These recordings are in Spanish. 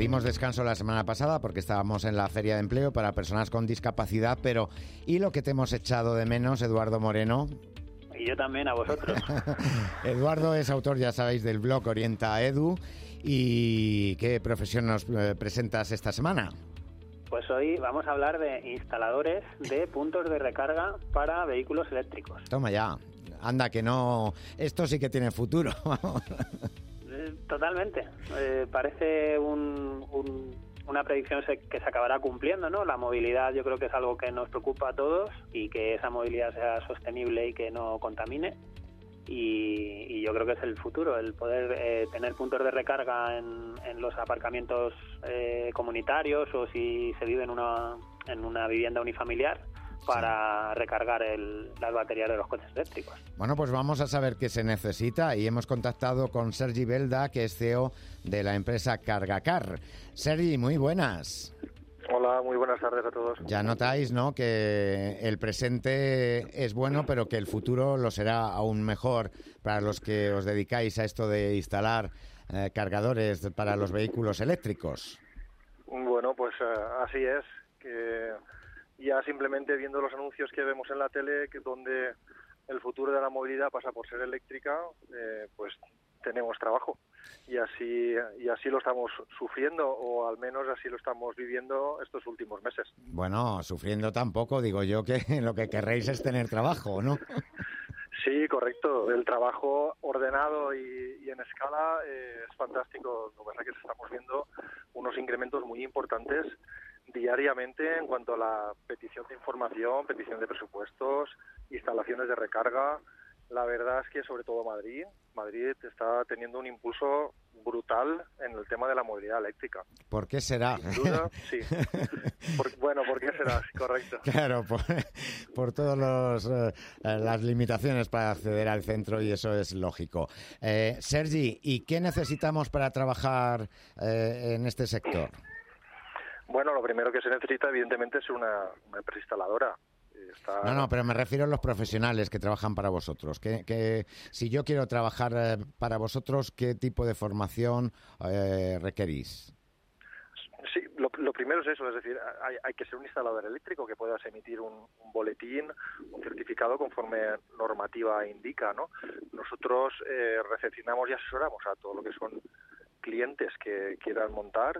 dimos descanso la semana pasada porque estábamos en la Feria de Empleo para personas con discapacidad, pero ¿y lo que te hemos echado de menos, Eduardo Moreno? Y yo también a vosotros. Eduardo es autor, ya sabéis, del blog Orienta Edu. ¿Y qué profesión nos presentas esta semana? Pues hoy vamos a hablar de instaladores de puntos de recarga para vehículos eléctricos. Toma ya. Anda, que no... Esto sí que tiene futuro. Totalmente. Parece una predicción que se acabará cumpliendo, ¿no? La movilidad yo creo que es algo que nos preocupa a todos y que esa movilidad sea sostenible y que no contamine. Y yo creo que es el futuro, el poder tener puntos de recarga en los aparcamientos comunitarios o si se vive en una vivienda unifamiliar para recargar las baterías de los coches eléctricos. Bueno, pues vamos a saber qué se necesita y hemos contactado con Sergi Belda, que es CEO de la empresa Cargacar. Sergi, muy buenas. Hola, muy buenas tardes a todos. Ya notáis, ¿no?, que el presente es bueno, pero que el futuro lo será aún mejor para los que os dedicáis a esto de instalar cargadores para los vehículos eléctricos. Bueno, pues así es, que ya simplemente viendo los anuncios que vemos en la tele, que donde el futuro de la movilidad pasa por ser eléctrica, pues tenemos trabajo. Y así lo estamos sufriendo, o al menos así lo estamos viviendo estos últimos meses. Bueno, sufriendo tampoco, digo yo que lo que querréis es tener trabajo, ¿no? Sí, correcto. El trabajo ordenado y en escala es fantástico. Lo que pasa es que estamos viendo unos incrementos muy importantes diariamente en cuanto a la petición de información, petición de presupuestos, instalaciones de recarga. La verdad es que sobre todo Madrid está teniendo un impulso brutal en el tema de la movilidad eléctrica. ¿Por qué será? Sin duda, sí. ¿Por qué será? Correcto. Claro, por todas las limitaciones para acceder al centro, y eso es lógico. Sergi, ¿y qué necesitamos para trabajar en este sector? Bueno, lo primero que se necesita, evidentemente, es una empresa instaladora. No, pero me refiero a los profesionales que trabajan para vosotros. Que si yo quiero trabajar para vosotros, ¿qué tipo de formación requerís? Sí, lo primero es eso, es decir, hay que ser un instalador eléctrico que puedas emitir un boletín, un certificado conforme normativa indica, ¿no? Nosotros recepcionamos y asesoramos a todo lo que son clientes que quieran montar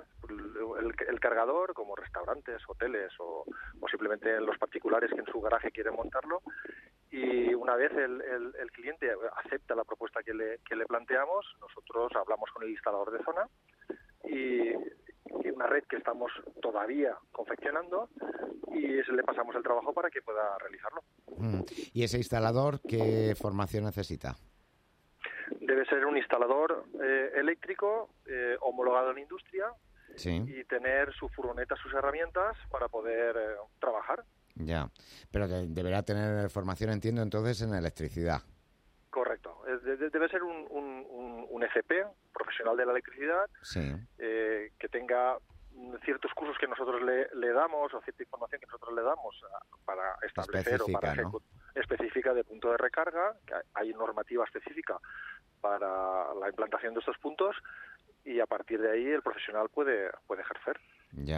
el cargador, como restaurantes, hoteles o simplemente los particulares que en su garaje quieren montarlo, y una vez el cliente acepta la propuesta que le planteamos, nosotros hablamos con el instalador de zona y una red que estamos todavía confeccionando y le pasamos el trabajo para que pueda realizarlo. ¿Y ese instalador qué formación necesita? Debe ser un instalador eléctrico homologado en industria, sí, y tener su furgoneta, sus herramientas para poder trabajar. Ya, pero deberá tener formación, entiendo, entonces en electricidad. Correcto. Debe ser un FP, profesional de la electricidad, sí, que tenga ciertos cursos que nosotros le damos o cierta información que nosotros le damos para establecer o para ejecutar, específica de punto de recarga, que hay normativa específica para la implantación de estos puntos, y a partir de ahí el profesional puede ejercer. Ya.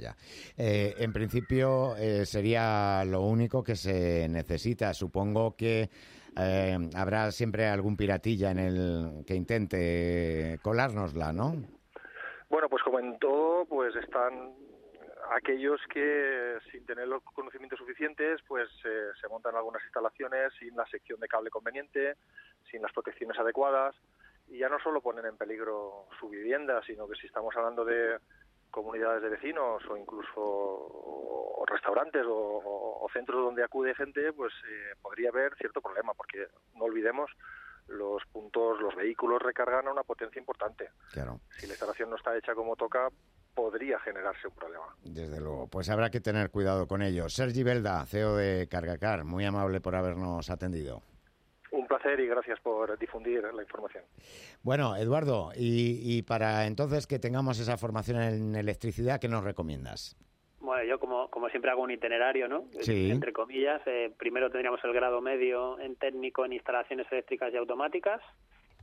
En principio sería lo único que se necesita. Supongo que habrá siempre algún piratilla que intente colárnosla, ¿no? Bueno, pues como en todo, pues están aquellos que sin tener los conocimientos suficientes, pues se montan algunas instalaciones sin la sección de cable conveniente, sin las protecciones adecuadas, y ya no solo ponen en peligro su vivienda, sino que si estamos hablando de comunidades de vecinos o incluso restaurantes o centros donde acude gente, pues podría haber cierto problema, porque no olvidemos, los vehículos recargan a una potencia importante. Claro. Si la instalación no está hecha como toca, podría generarse un problema. Desde luego, pues habrá que tener cuidado con ello. Sergi Belda, CEO de Cargacar, muy amable por habernos atendido. Un placer y gracias por difundir la información. Bueno, Eduardo, y para entonces que tengamos esa formación en electricidad, ¿qué nos recomiendas? Bueno, yo como siempre hago un itinerario, ¿no? Sí. Entre comillas. Primero tendríamos el grado medio en técnico en instalaciones eléctricas y automáticas,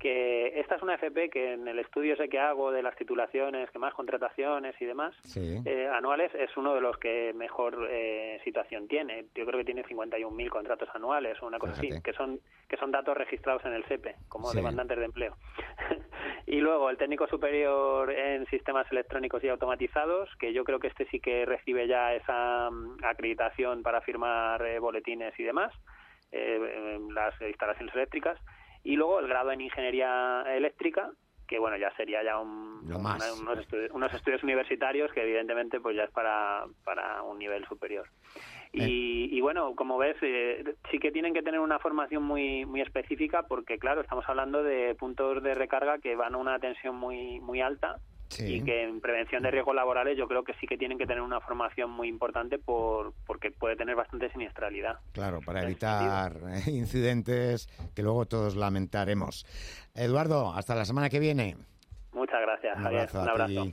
que esta es una FP que en el estudio ese que hago de las titulaciones, que más contrataciones y demás, anuales, es uno de los que mejor situación tiene. Yo creo que tiene 51.000 contratos anuales o una cosa así, que son datos registrados en el SEPE, como demandantes de empleo. Y luego el técnico superior en sistemas electrónicos y automatizados, que yo creo que este sí que recibe ya esa acreditación para firmar boletines y demás, las instalaciones eléctricas. Y luego el grado en ingeniería eléctrica, que bueno, ya sería ya unos estudios universitarios que evidentemente pues ya es para un nivel superior. Y bueno, como ves, sí que tienen que tener una formación muy muy específica, porque claro, estamos hablando de puntos de recarga que van a una tensión muy muy alta. Y que en prevención de riesgos laborales yo creo que sí que tienen que tener una formación muy importante porque puede tener bastante siniestralidad. Claro, para evitar incidentes que luego todos lamentaremos. Eduardo, hasta la semana que viene. Muchas gracias, Javier. Un abrazo.